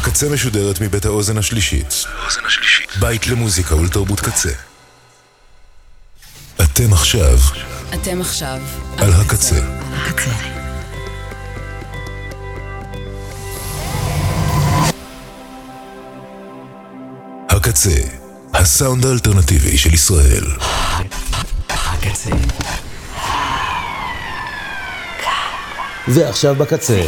הקצה משודרת מבית האוזן השלישית. בית למוזיקה ולתרבות קצה. אתם עכשיו על הקצה. הקצה, הסאונד האלטרנטיבי של ישראל. הקצה. ועכשיו בקצה.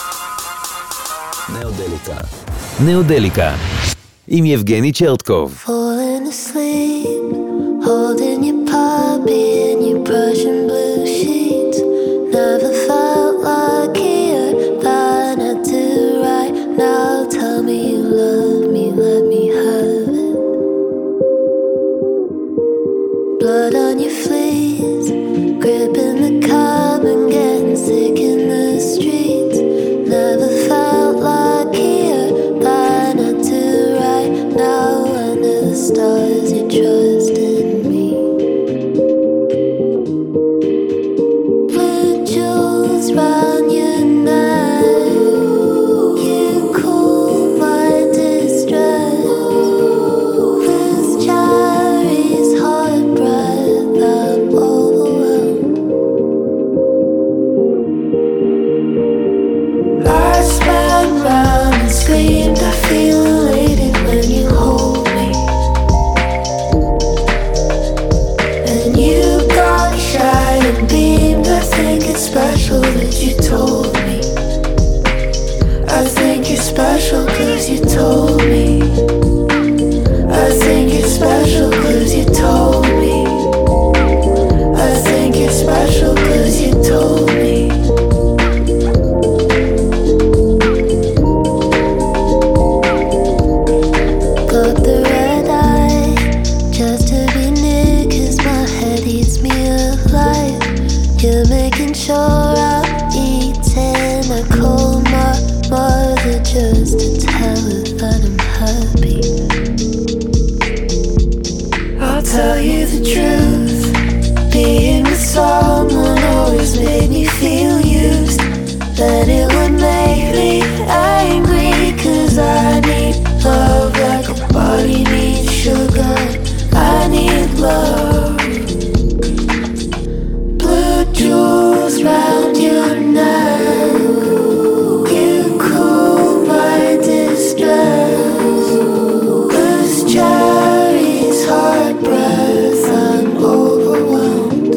נאודליקה. עם יבגני צ'רטקוב. Falling asleep, holding your puppy in your Prussian blue sheets. Never felt luckier than I do right now. Tell me you love me, let me have it. Blood on your fleas, gripping the cup and getting sick in the streets. Never felt luckier than I do right now. Under the stars, you trust in me. Blue jewels round your neck, you cool my distress. With cherries, hot breath, I'm overwhelmed. I spun round and screamed, I feel elated when you hold me. And you got shy and beamed, I think it's special that you told me. I think you're special cause you told me. I think you're special cause you told me. I think you're special cause you told me. Got the red eye just to be near, cause my head eats me alive. You're making sure I'm eating. I call my mother just to tell her that I'm happy. I'll tell you the truth, being with someone always made me feel used. Then it would make me angry, cause I need love like a body needs sugar. I need love. Blue jewels round your neck, you cool my distress. Loose cherries, hard breath, I'm overwhelmed.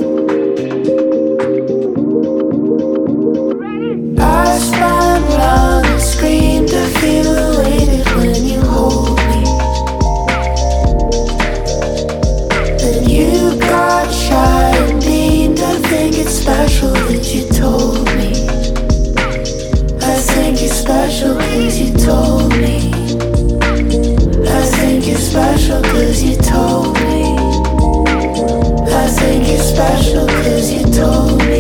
I spun round and screamed, I feel elated when you hold me. Then you got shy and beamed, I think it's special that you told me. I think you're special cause you told me. I think you're special cause you told me. I think you're special cause you told me.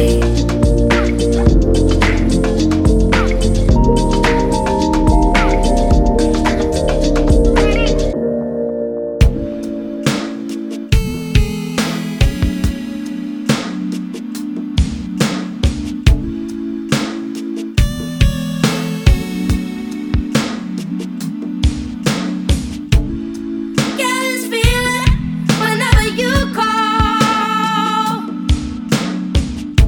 Get this feeling whenever you call.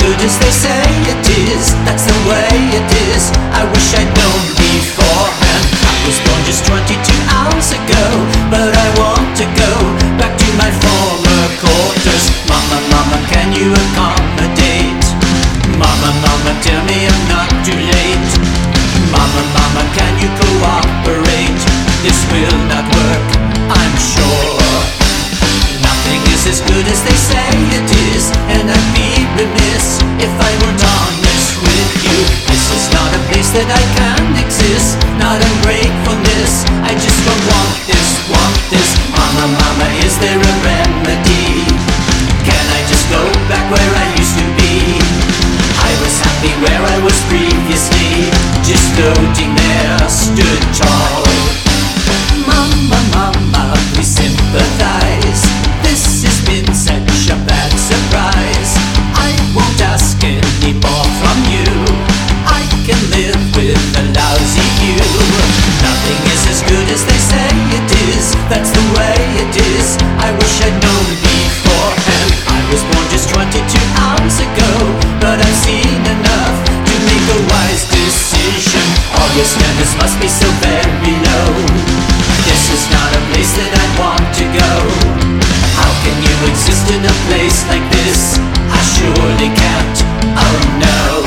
good as they say it is. That's the way it is. I wish I'd known beforehand. I was born just 22 hours ago, but I want to go back to my former quarters. Mama, mama, can you accommodate? Mama, mama, tell me I'm not too late. Mama, mama, can you cooperate? This will not work, I'm sure. Nothing is as good as they say it is, and I'd be remiss if I weren't honest with you. This is not a place that I can exist, not ungratefulness. I just don't want this, want this. Mama, mama, is there a remedy? Can I just go back where I used to be? I was happy where I was previously, just floating there, stood tall. Mama, mama, please sympathize. This has been such a bad surprise. I won't ask any more from you. I can live with a lousy view. Nothing is as good as they say it is. That's the way it is. I wish I'd known beforehand. I was born just 22 hours ago, but I've seen enough to make a wise decision. All your standards must be so very low. This is not a place that I want to go. How can you exist in a place like this? I surely can't, oh no.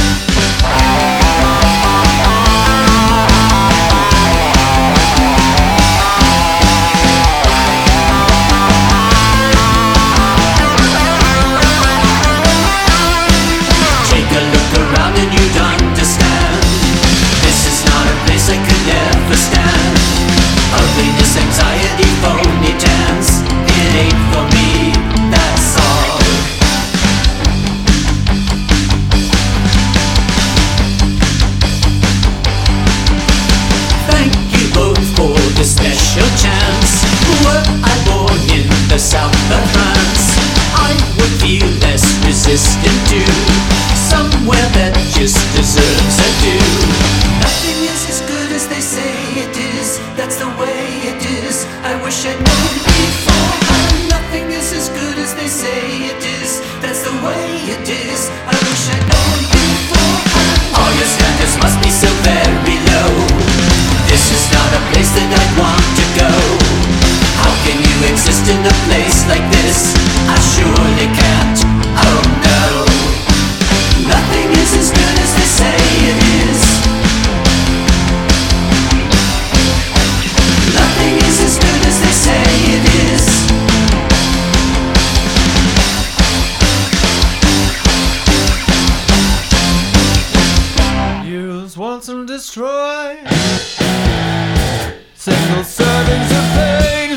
Take a look around and you'd understand. This is not a place I could ever stand. Ugliness, anxiety, phony dance. It ain't for me, that's all. Thank you both for the special chance. Were I born in the south of France, I would feel less resistant to somewhere that just deserves a due. Nothing is as good as they say it is. That's the way it is. I wish I'd known before. Nothing is as good as they say it is. That's the way it is. I wish I'd known before. All your standards must be so very low. This is not a place that I'd want to go. How can you exist in a place like this? I surely can't, oh no. Nothing is as good as they say it is. Nothing is as good as they say it is. Use once and destroy. Single servings of pain.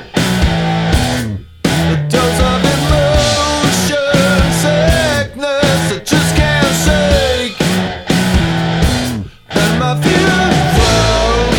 A dose of emotion, sickness that just can't shake. And my fear broke.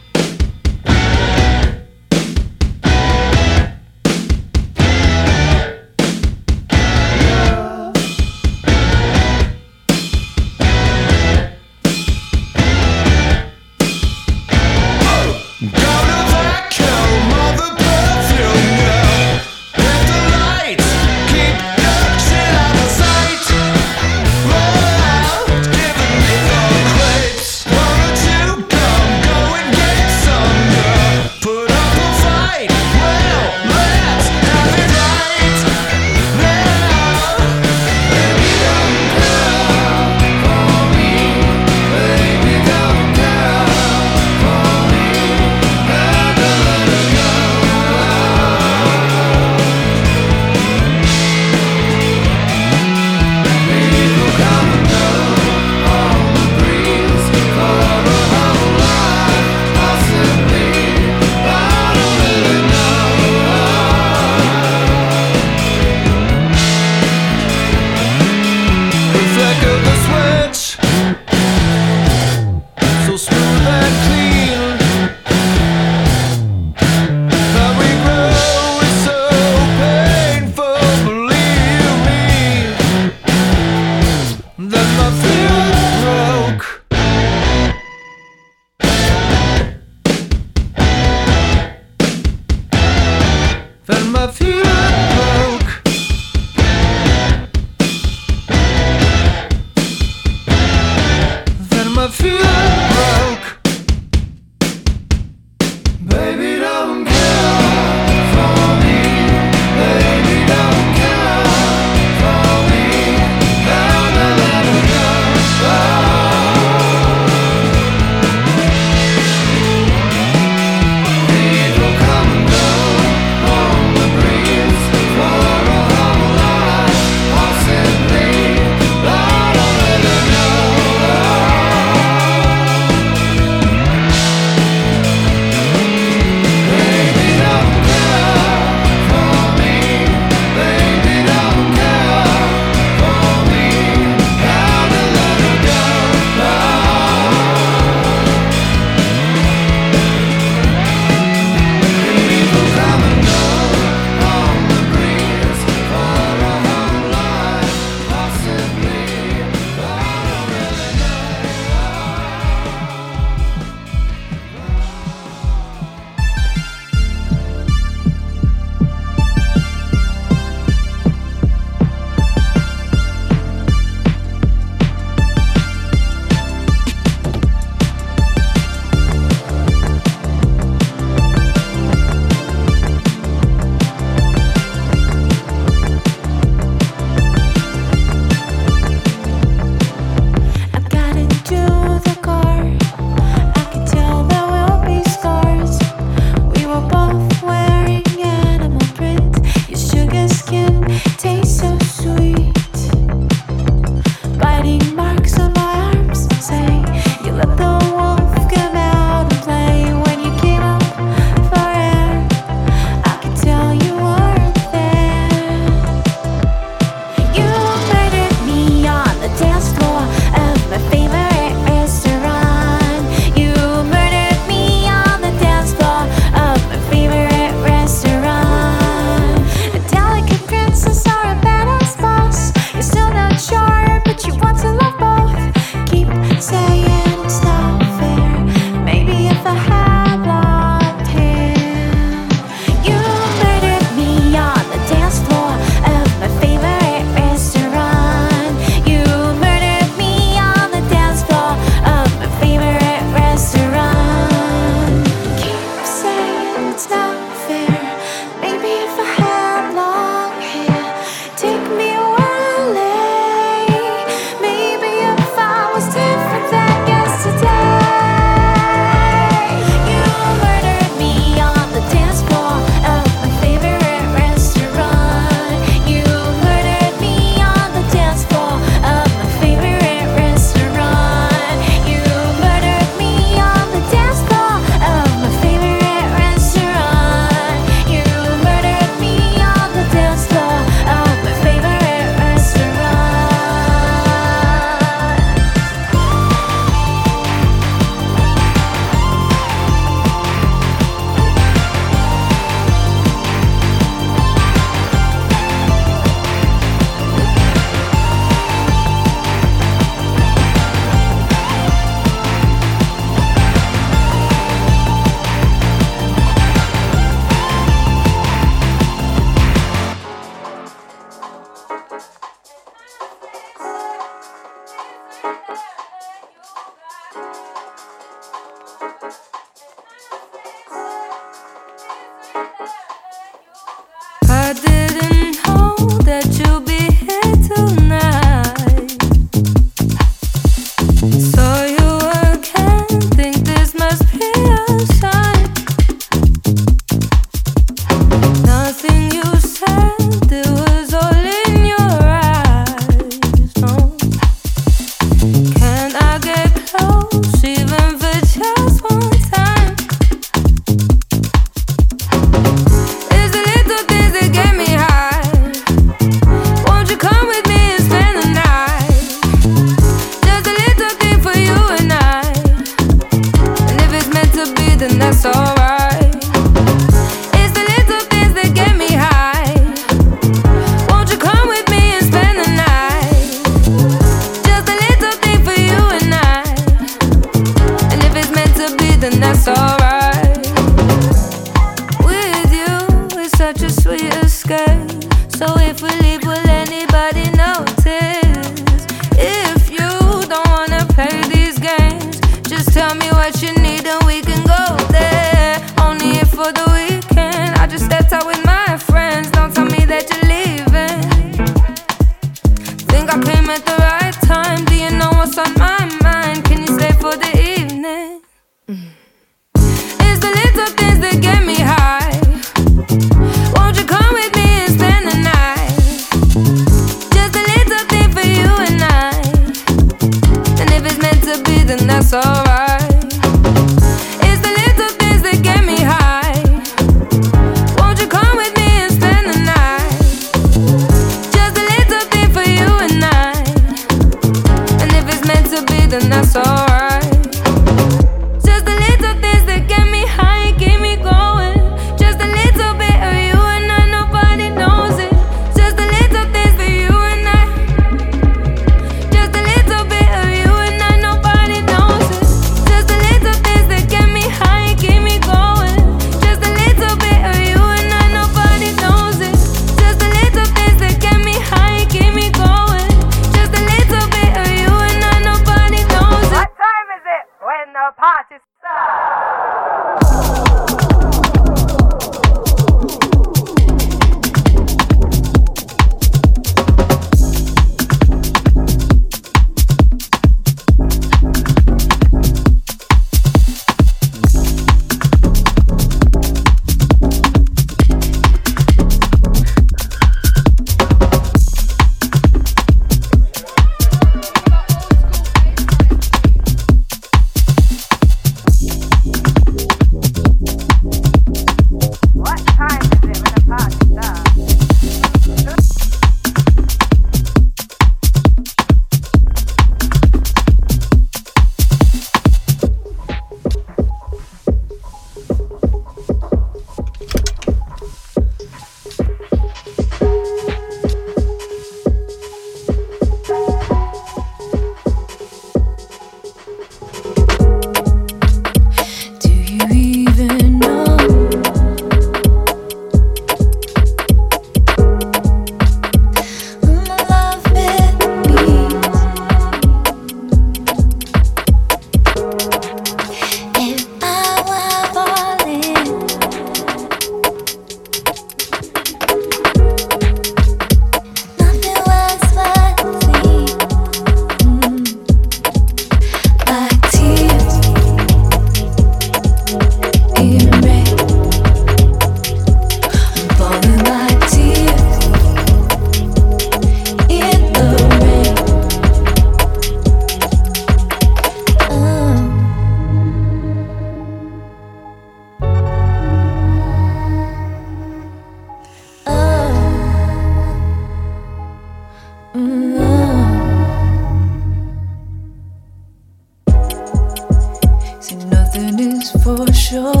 See, nothing is for sure.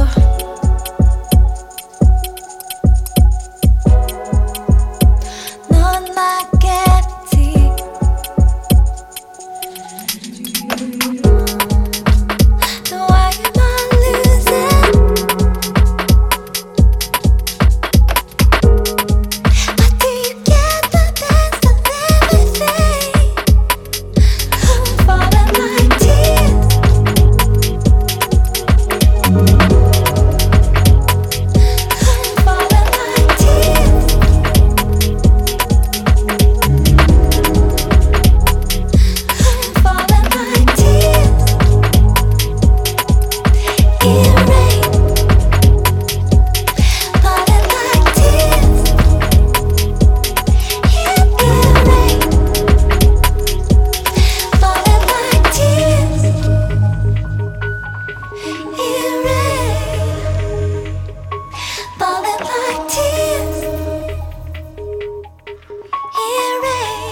None like guarantee. So why am I losing? Why do you get the best of everything? Falling like tears. Falling like tears. Falling like tears. In rain. Falling like tears. In rain. Falling like tears. In rain. Falling like tears. In rain.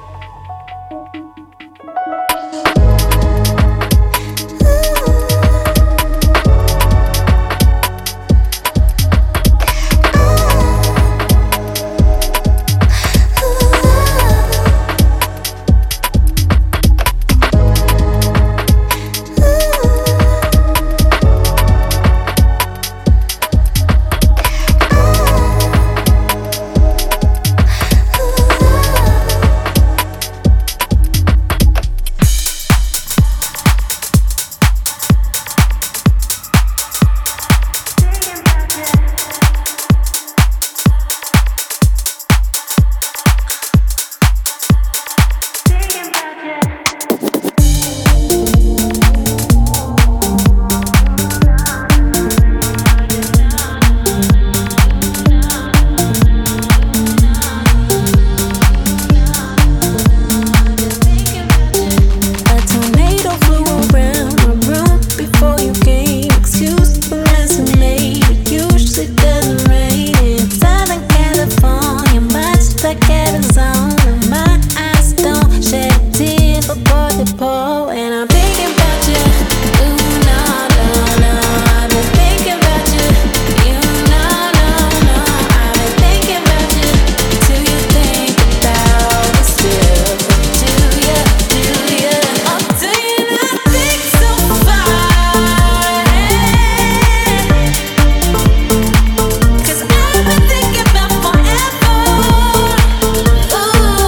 A tornado flew around my room before you came. Excuse the mess I made. It usually doesn't rain in Southern California, much like Arizona. My eyes don't shed a tear before they pour, and I'm thinking about you. Ooh, no, no, no. I've been thinking about you. You know, no, no. I've been thinking about you. Do you think about it still? Do you? Oh, do you not think so far ahead? 'Cause I've been thinking about forever. Ooh,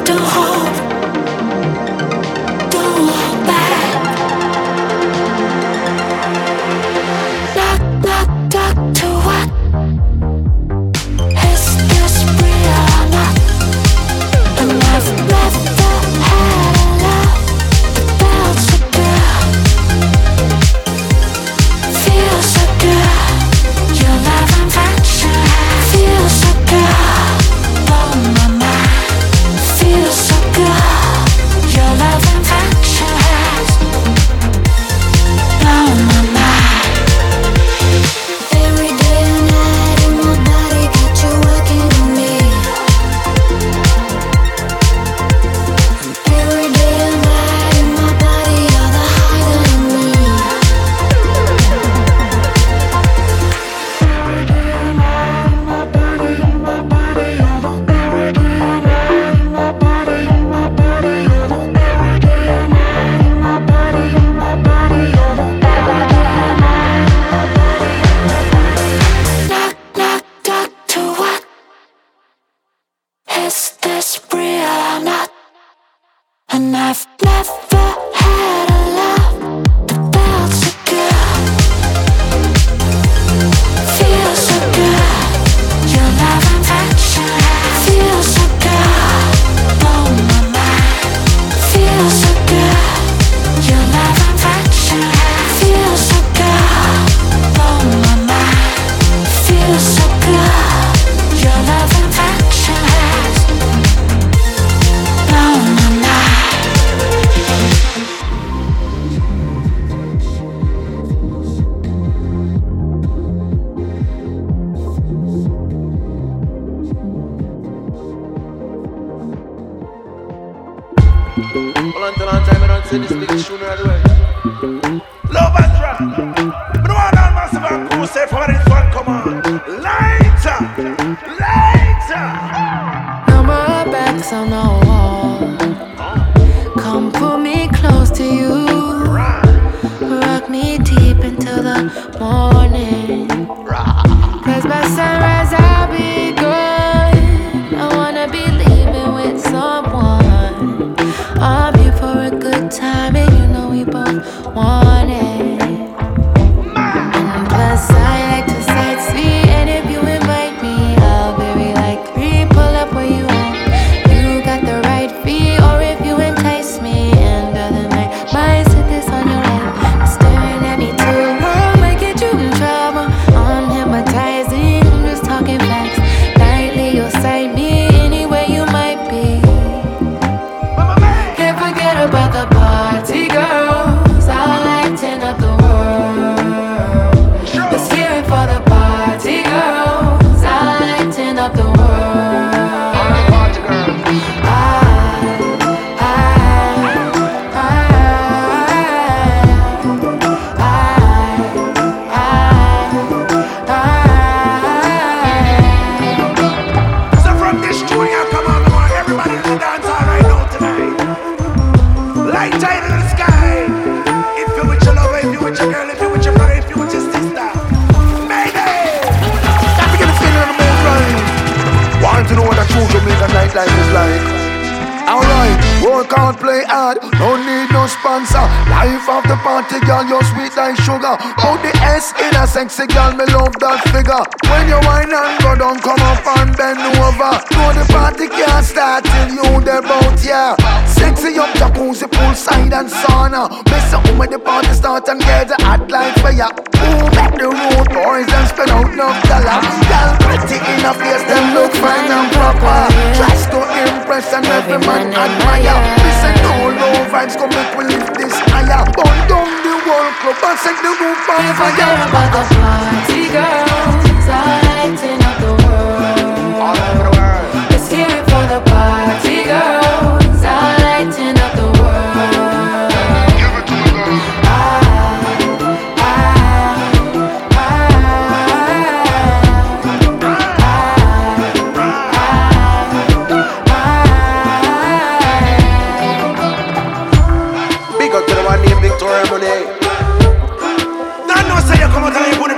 Don't hold, don't hold back. Knock to what? Is this real or not? And I've never had a love that felt so good. Feels so good. Your love and affection feels so good. Blow my mind. Feels so good. Your love and affection has blown my mind. Every day and night in my body, got you working on me. Every day and night in my body, you're the higher in me. Every day and night in my body, you're the every day and night in my body, you're the every day and night in my body, you're the every day and night in my body. Knock to what? Is this real or not? And I've never had a love that felt so good. Feels so good. Your love and affection feels so good. Blow my mind. Feels so good. Your love and affection feels so good. Blow my mind. Feels so good. Your love and affection has blown my mind. Well, until on time, I don't see this big tune right away. Love and drop. But no one on massive and cool say for this one, come on. Lighter, lighter. No more backs on the wall. Come pull me close to you. Rock me deep until the morning. 'Cause by sunrise I'll be gone. I wanna be leaving with someone. I'm here for a good time and you know we both want it. And plus I like to sightsee, and if you invite me, I'll very likely pull up where you at. You got the right fee, or if you entice me, end of the night, might sit this on your lap. Staring at me too long might get you in trouble. Unhypnotizing, I'm just talking facts. Lightly you'll sight me anywhere you might be. Can't forget about the party girls, all lighting up the world. Let's hear it for the party girls, all lighting up the world. So from this tune, you come on, come on, everybody in the dance hall right now tonight. Light tight in the sky. If you with your lover, if you with your girl, if you with your brother, if you with your sister, baby. Stop to get a feeling on the mood, right? Want to know what a true Jamaican nightlife is like? Alright, work hard, play hard, no need no sponsor. Life of the party, girl, you're sweet like sugar. Put the S in a sexy girl, me love that figure. When you whine and go down, come up and bend over. Know the party can't start till you there bout, yeah. Sexy up, jacuzzi, poolside and sauna. Mess up when the party start and get the hot light for ya. Ooh, make the road boys and spend out enough dollar. Girl, pretty in a face, them look fine and proper. Tries to impress and every man admire. Listen, no low vibes, come make we lift this higher. Burn down the whole club and set the roof on Can't fire. forget about the party girls, all lighting up the world. All over the world. Let's hear it for the party girls, all lighting up the world. Give it to me, girl. Big up to the one named Victoria Monet. Now, no say you come out and you put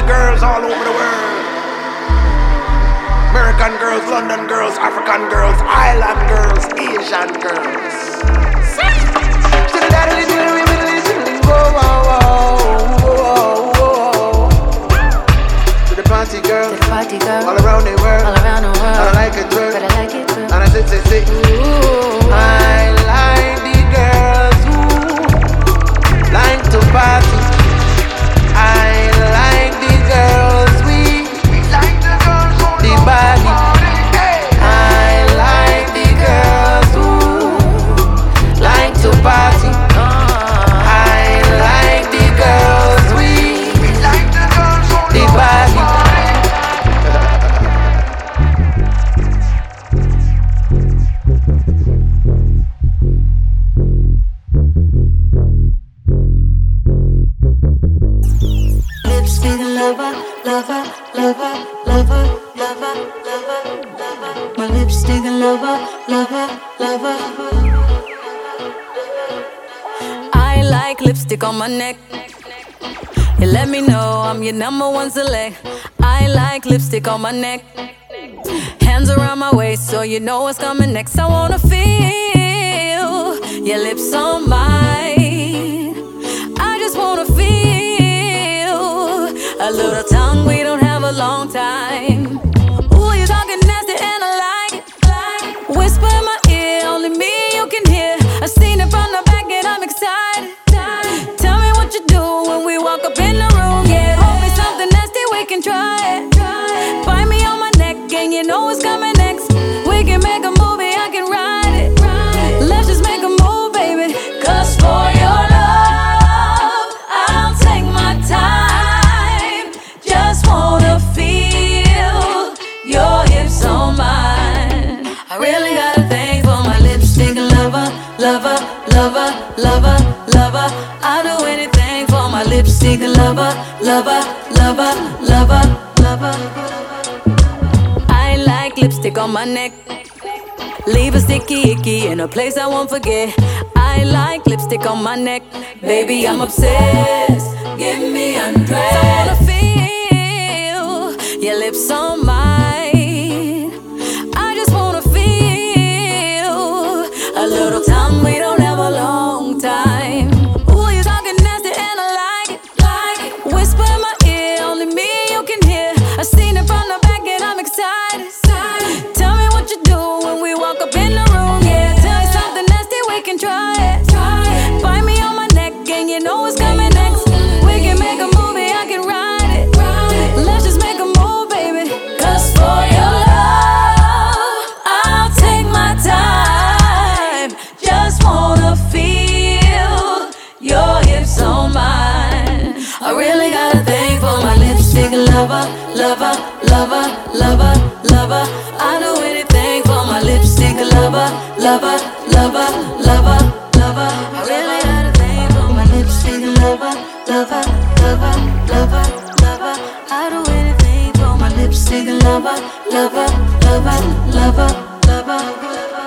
party girls all over the world. American girls, London girls, African girls, island girls, Asian girls. To the party girl, all around the world, and I like it too, and I sit. Ooh, I like the girls who like to party. I like the girls we like the girls who the body. I like the girls who like to party. I like the girls we like the girls who the body. Lipstick lover, lover, lover, lover, lover, lover, lover. My lipstick lover, lover, lover. I like lipstick on my neck. You let me know I'm your number one select. I like lipstick on my neck. Hands around my waist so you know what's coming next. I wanna feel your lips on mine. I just wanna feel a little tongue, we don't have a long time. Ooh, you're talking nasty and I like it. Whisper in my ear, only me you can hear. I've seen it from the back and I'm excited. Tell me what you do when we walk up in the room. Yeah, hold me something nasty, we can try it. Bite me on my neck and you know what's coming next. We can make a movie, I can ride it. Let's just make a move, baby. Cause for your love, I'll take my time. Just wanna feel your hips on mine. I really got a thing for my lipstick lover, lover, lover, lover, lover. I'll do anything for my lipstick lover, lover, lover, lover, lover. I like lipstick on my neck. Leave a sticky icky in a place I won't forget. I like lipstick on my neck. Baby, I'm obsessed. Give me undressed. I wanna feel your lips on mine. I just wanna feel a little time, we don't have a long time. Ooh, you're talking nasty and I like it. Whisper in my ear, only me you can hear. I've seen it from the back and I'm excited. Tell me what you do when we walk up in the room. Yeah, tell me something nasty, we can try it. Bite me on my neck and you know what's coming next. We can make a movie, I can ride it. Let's just make a move, baby. Cause for your love, I'll take my time. Just wanna feel your hips on mine. I really got a thing for my lipstick lover, lover, lover, lover, lover. I do anything for my lipstick lover, lover, lover, lover, lover. I really got a thing for my lipstick lover, lover, lover, lover, lover. I do anything for my lipstick lover, lover, lover, lover, lover.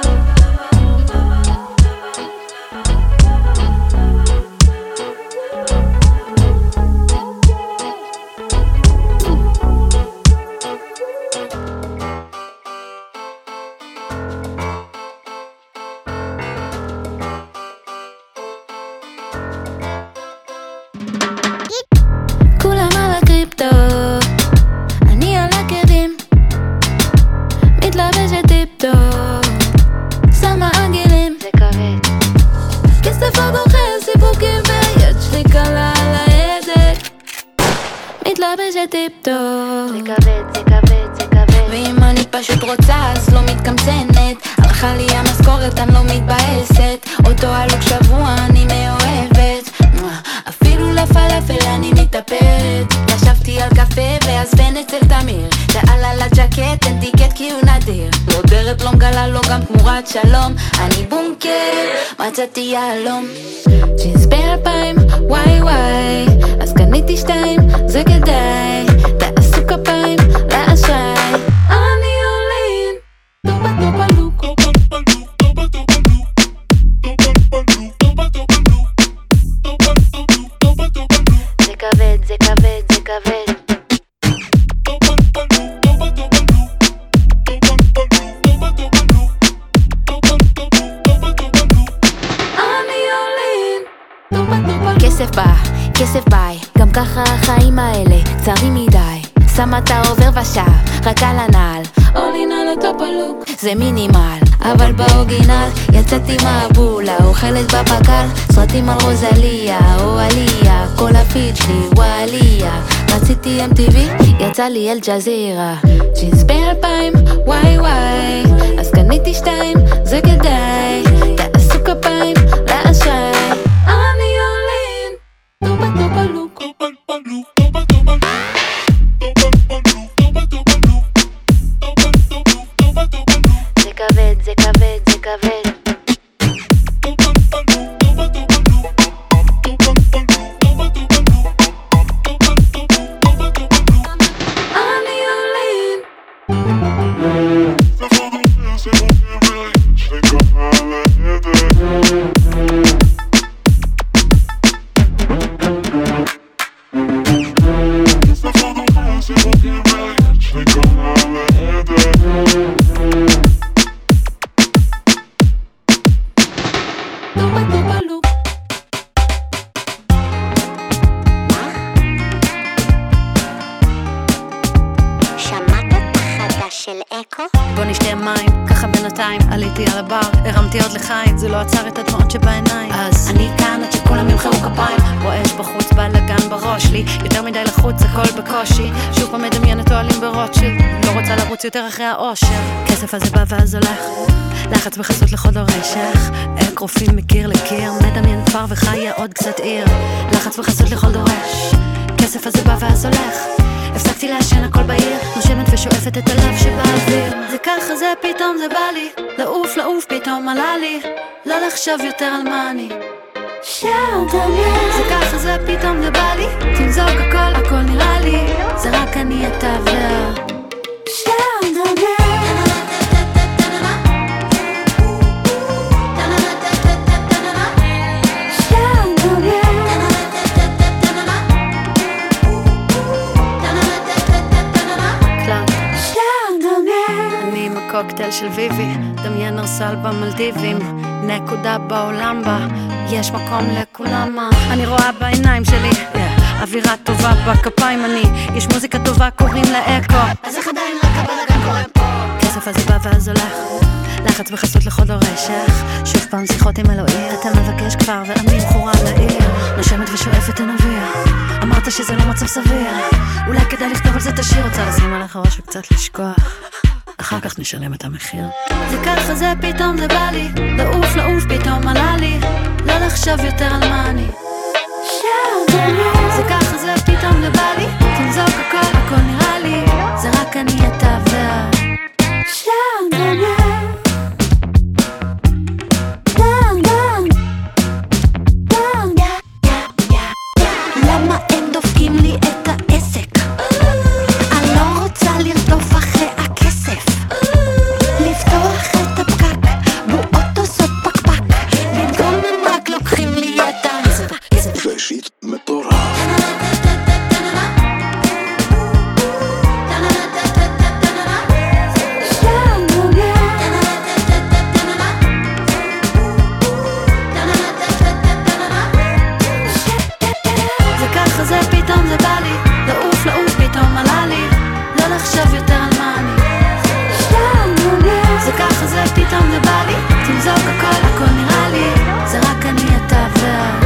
כולם על הקריפטו, אני על עקבים, מתלבשת טיפ-טופ, שמה עגילים, זה כבד, כסף הבוחר סיפוקים ויד שלי קלה על ההדק, מתלבשת טיפ-טופ, זה כבד, זה כבד, זה כבד. ואם אני פשוט רוצה אז לא מתקמצנת, הלכה לי המשכורת אני לא מתבאסת, אותו הלוק שבוע אני מאוהבת, אפילו לפלאפל אני מתאפרת. ישבתי על קפה ועזבן אצל תמיר, שאל על הג'קט אין טיקט כי הוא נדיר, לא דרת לא מגלה לו גם תמורת שלום, אני בונקר מצאתי יעלום, ג'ינס ב2000 וואי וואי, אז קניתי 2 זה כדאי, תעשו כפיים לאשראי, אני עולין טובה טובה לוק, זה כבד, זה כבד, זה כבד. כסף ביי, גם ככה החיים האלה קצרים מדי. שמה את העובר ושב, רק על הנעל אולינה לטופלוק, זה מינימל. אבל באורגינל יצאתי מהבולה, אוכלת בפקל סרטים על רוזליה או עליה, כל הפיד שלי וואליה. רציתי MTV, יצא לי אל ג'זירה. ג'ינס ב2000, וואי וואי, אז קניתי 2, זה כדאי. תעשו כפיים לאשראי. אני אולין, טובה טובה לוק. זה כבד, זה כבד, זה כבד. בוא נשתה מים, ככה בינתיים עליתי על הבר, הרמתי עוד לחיים, זה לא עצר את הדמעות שבעיניים. אז אני כאן עד שכולם ימחאו כפיים, רועש בחוץ, בלגן בראש לי, יותר מדי לחוץ, הכל בקושי, שוב פעם מדמיינת אוהלים ברוטשילד, לא רוצה לרוץ יותר אחרי האושר. כסף הזה בא ואז הולך, לחץ בחסות לחוד הרשך, אקרופים מקיר לקיר, מדמיין כפר וחיה עוד קצת עיר, לחץ בחסות לכל דורש, כסף הזה בא ואז הולך. הפסקתי לעשן הכל בעיר, נושמת ושואפת את הלב שבאוויר. זה ככה זה פתאום זה בא לי, לעוף לעוף פתאום עלה לי, לא לחשוב יותר על מה אני. זה ככה זה פתאום זה בא לי, תמזוג הכל הכל נראה לי, זה רק אני אתה וה קוקטייל של ויבי, דמיין ארסל במלדיבים, נקודה בעולם בה, יש מקום לכולם. אני רואה בעיניים שלי, אווירה טובה בכפיים אני, יש מוזיקה טובה קוראים לה אקו, אז איך עדיין רק הבלגן קורא פה? כסף הזה בא ואז הולך, לחץ בחסות לחוד הרשך, שוב פעם שיחות עם אלוהים, אתה מבקש כבר ואני בחורה לעיר, נושמת ושואפת הנביא, אמרת שזה לא מצב סביר, אולי כדאי לכתוב על זה את השיר, רוצה לשים עליך ראש וקצת לשכוח, אחר כך נשלם את המחיר. זה ככה זה פתאום זה בא לי, לעוף לעוף פתאום עלה לי, לא לחשוב יותר על מה אני. זה ככה זה פתאום זה בא לי, תמזוג הכל הכל נראה לי, זה רק אני אתה וה למה הם דופקים לי את העסק? אני לא רוצה לרדוף אחרי הכסף, לפתוח את הפקק, בועות עושות פקפק, במקום הם רק לוקחים לי את הכסף. זה שיט מטורף. זה ככה זה פתאום זה בא לי, לעוף לעוף פתאום עלה לי, לא לחשוב יותר על מה אני. זה ככה זה פתאום זה בא לי, תמזוג הכל הכל נראה לי, זה רק אני אתה וה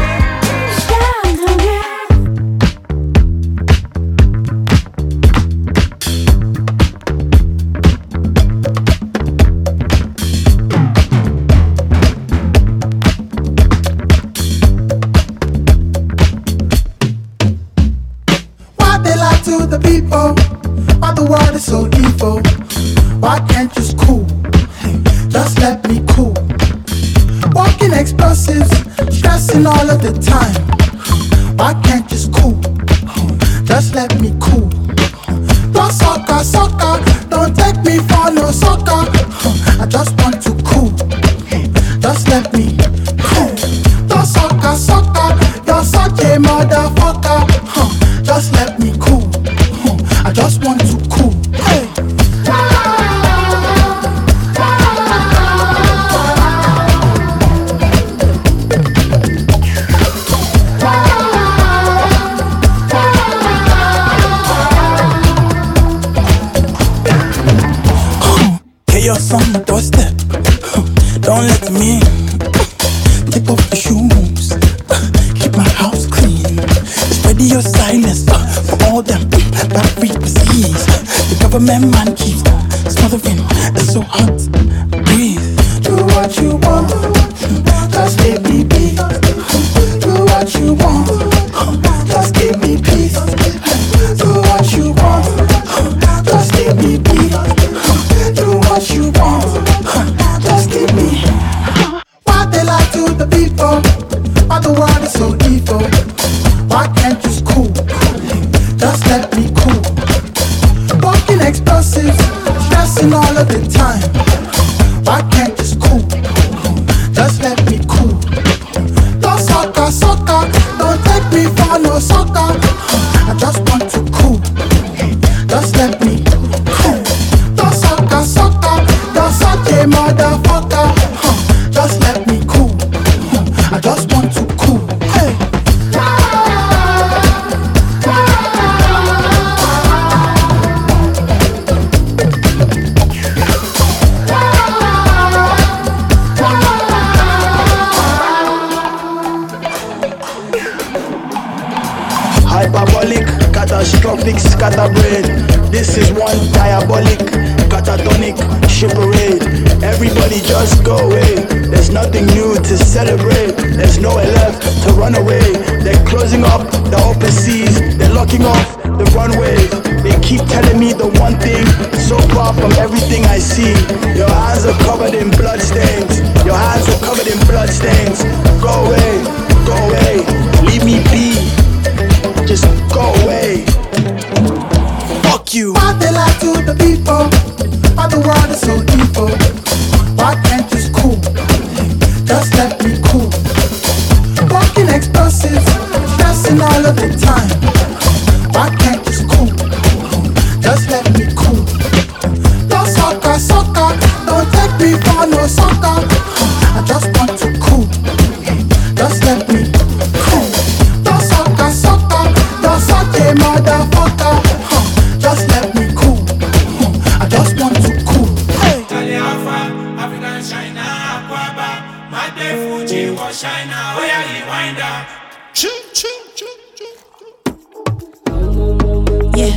Why they lie to the people? Why the world is so evil? Why can't you just cool? Hey, just let me cool. Walking explosives, stressing all of the time. Why can't you just cool? Just let me cool. Don't sucker, sucker, don't take me for no sucker. I just want to cool. Just let me cool. Don't sucker, sucker, you're such a motherfucker. Just let me cool. I just want to cool. Hey. It's on my doorstep. Don't let me in. Take off your shoes. Keep my house clean. Spread your silence for all them bad frequencies. The government man keeps smothering. It's so hot. Breathe. Do what you want. Just let me be. Do what you want. Just give me peace. Do what you want. Just give me peace. Do what you want. Just give me. What they lie to the people? Why the world is so evil? Why can't you cool? Just let me cool. Walking explosives, stressing all of the time. Why can't you cool? Just let me cool. Don't sucker, sucker. Don't take me for no sucker. I just want to cool. Just let me cool. Don't sucker, sucker. Don't suck a motherfucker. Just let me cool. I just want to cool. Hey. Hyperbolic, catastrophic, scatterbrain. This is one diabolic, catatonic ship parade. Everybody just go away. There's nothing new to celebrate. There's nowhere left to run away. They're closing up the open seas. They're locking off the runways. They keep telling me the one thing, so far from everything I see. Your hands are covered in bloodstains. Your hands are covered in bloodstains. Go away, go away, leave me be. Just go away. Fuck you. Why they lie to the people? Why the world is so evil? Why can't you cool? Just let me cool. Walking explosives, stressing all of the time. Why can't you cool? Just let me cool. Don't sucker, sucker. Don't take me for no sucker. I just want to cool. Just let me cool. Don't sucker, sucker. Don't suck a motherfucker. Just let me cool. I just want to cool. Hey. African China, Aquaba, Mate Fuji, was China, oh yeah, he wind up. Choo, choo, choo, choo. Yeah.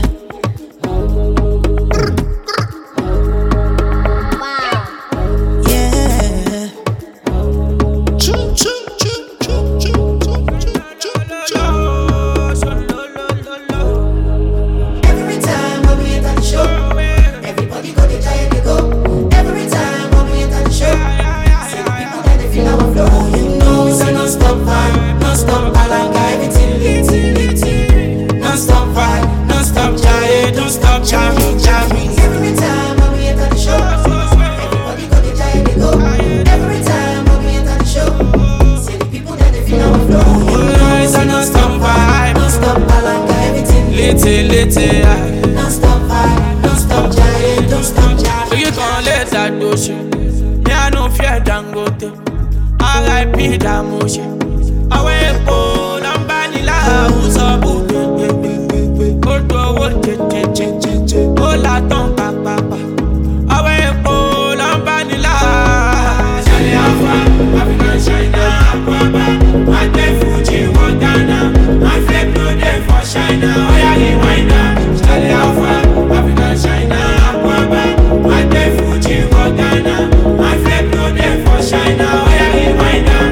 Don't stop vibe, don't stop giant, don't stop giant. So you can't let that do shit. Me I no fear Dangote. R.I.P. Damoshe. Away po lambanila uso buke. Odo wo che. Ola ton pa. Away po lambanila. Charlie Alpha, African China, Aquaba, Mate Fuji, Montana. My flip no day for China. Oh yeah, he wind up. Charlie Alpha, African China, Aquaba, Mate Fuji, Montana. My flip no day for China. Oh yeah, he wind up.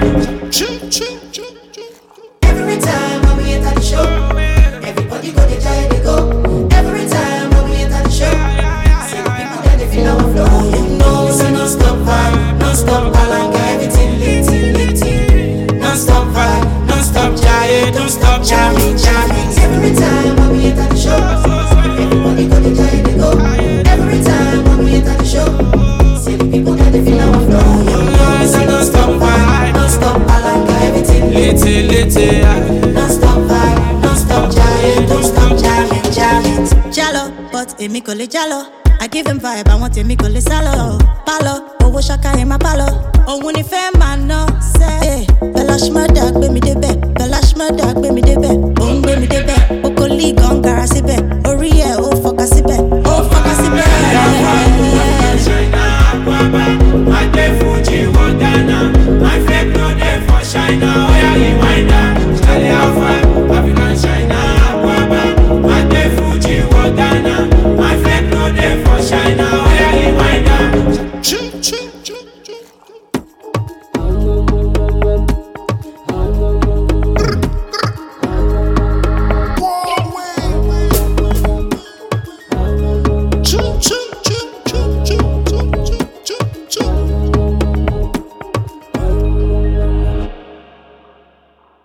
Every time when we enter the show, everybody go to try to go. Every time when we enter the show, see the people that they feel our flow. You know, so no stop vibe, no stop balanga, everything lit. No stop vibe, no stop giant, don't stop jamming. Every time when we enter the show, everybody go to try to go. Every time when we enter the show, see the people that they feel our flow. You know, so no stop vibe, no stop balanga, everything lit. No stop vibe, no stop giant, don't stop jamming. Jalo, but emi kò lè jalo. I give him vibe, I want emi kò lè sálọ. Palo, owó ṣaka in my palo. Òun ni fẹ́ máa ná sẹ́. Bella Shmurda gbé mi débẹ̀, Bella Shmurda gbé mi débẹ̀.